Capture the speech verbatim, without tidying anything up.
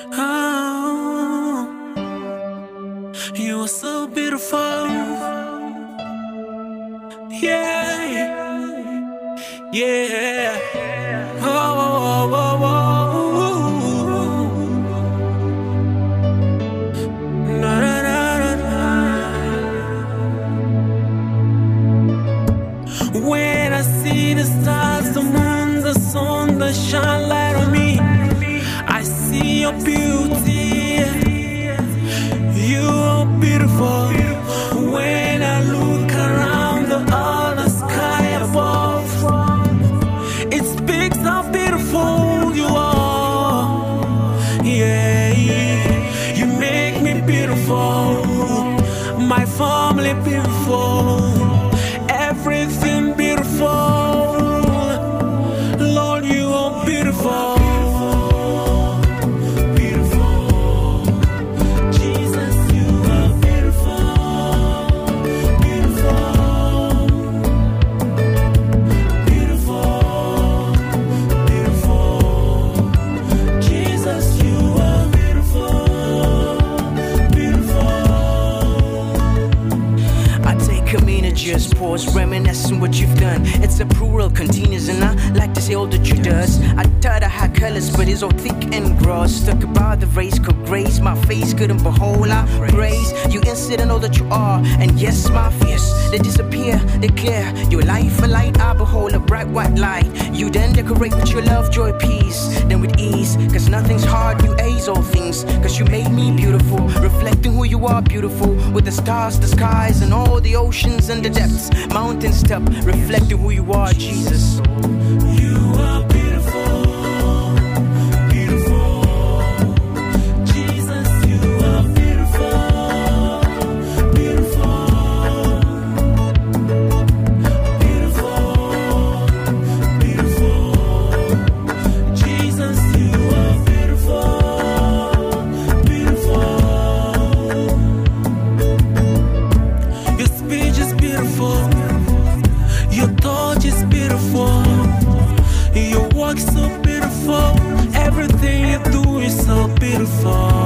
Oh, you are so beautiful. Yeah, yeah. Oh, oh, oh, oh. Na, na, na, na, na. When I see the stars, the moon, the sun, the shine light on me, I see your beauty. You are beautiful. When I look around the other sky above, it speaks how beautiful you are. Yeah, you make me beautiful. My family beautiful. Everything beautiful. Lord, you are beautiful. Just pause, reminiscing what you've done. It's a plural continuous, and I like to say all that you does. I thought I had colors, but it's all thick and gross. Stuck about the race could grace my face, couldn't behold. I praise you instead and all that you are. And yes, my fears they disappear, they clear. Your life a light, I behold a bright white light. You then decorate with your love, joy, peace. Then with ease, cause nothing's hard. You ace all things, cause you made me beautiful. Reflecting who you are, beautiful. With the stars, the skies, and all the oceans and the depths, mountains top, reflecting who you are, Jesus. You are beautiful, beautiful. Jesus, you are beautiful, beautiful, beautiful, beautiful. Jesus, you are beautiful, beautiful. Your speech is beautiful. Your touch is beautiful. Your work is so beautiful. Everything you do is so beautiful.